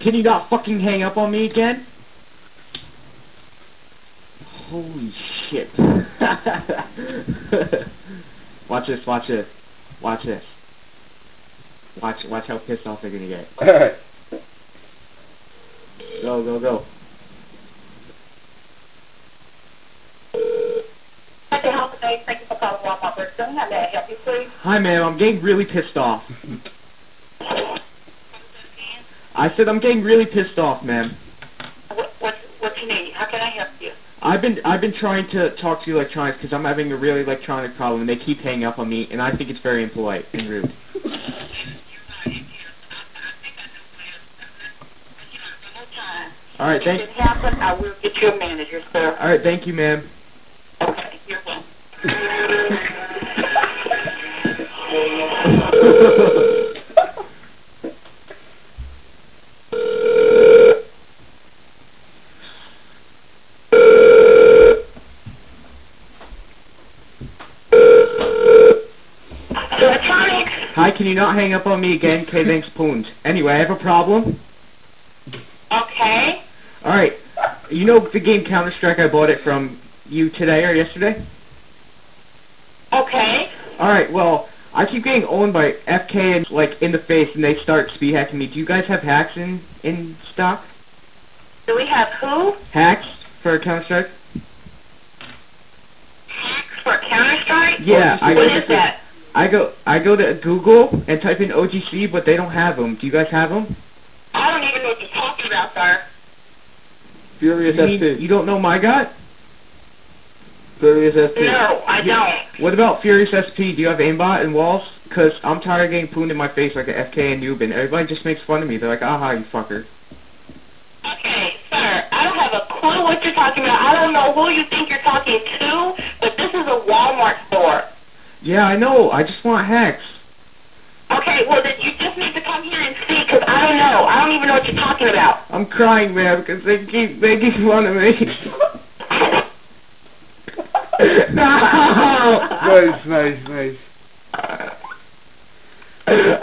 Can you not fucking hang up on me again? Holy shit. Watch this, watch this. Watch this. Watch how pissed off they're gonna get. Alright. Go, go, go. Thank you for calling Walmart Brixton. How may I help you, please? Hi, ma'am. I'm getting really pissed off. I said I'm getting really pissed off, ma'am. What you need? How can I help you? I've been trying to talk to electronics because I'm having a really electronic problem, and they keep hanging up on me, and I think it's very impolite and rude. All right, If it happens, I will get you a manager, sir. All right, thank you, ma'am. Okay, you're welcome. Electronics. Hi, can you not hang up on me again? Okay, thanks, Poons. Anyway, I have a problem. Okay. All right, you know the game Counter-Strike? I bought it from you today or yesterday. Okay. All right, well, I keep getting owned by FK and like in the face, and they start speed hacking me. Do you guys have hacks in stock? Do we have who? Hacks for Counter-Strike? Hacks for Counter-Strike? Yeah, What is that? I go to Google and type in OGC, but they don't have them. Do you guys have them? I don't even know what you're talking about, sir. Furious SP. You don't know my gut? Furious SP. No, I don't. What about Furious SP? Do you have aimbot and walls? Because I'm tired of getting pooned in my face like a FK and noob, and everybody just makes fun of me. They're like, aha, you fucker. Okay, sir, I don't have a clue what you're talking about. I don't know who you think you're talking to, but this is a Walmart store. Yeah, I know. I just want hacks. Okay, well, then you just need to come here and see, because I don't know. I don't even know what you're talking about. I'm crying, man, because they keep making fun of me. No! Nice.